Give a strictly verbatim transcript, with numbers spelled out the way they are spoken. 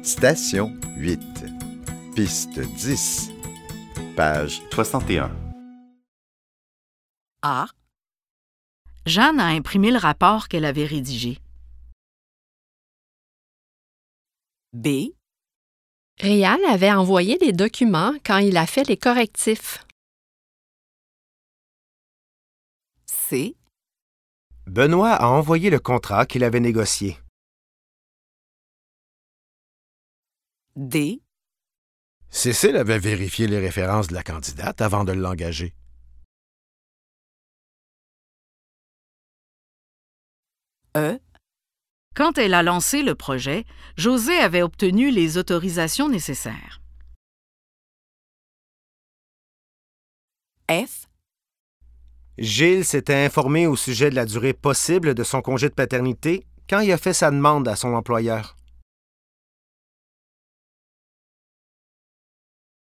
Station huit. Piste dix. Page soixante et un. A. Jeanne a imprimé le rapport qu'elle avait rédigé. B. Réal avait envoyé les documents quand il a fait les correctifs. C. Benoît a envoyé le contrat qu'il avait négocié. D. Cécile avait vérifié les références de la candidate avant de l'engager. E. Quand elle a lancé le projet, José avait obtenu les autorisations nécessaires. F. Gilles s'était informé au sujet de la durée possible de son congé de paternité quand il a fait sa demande à son employeur.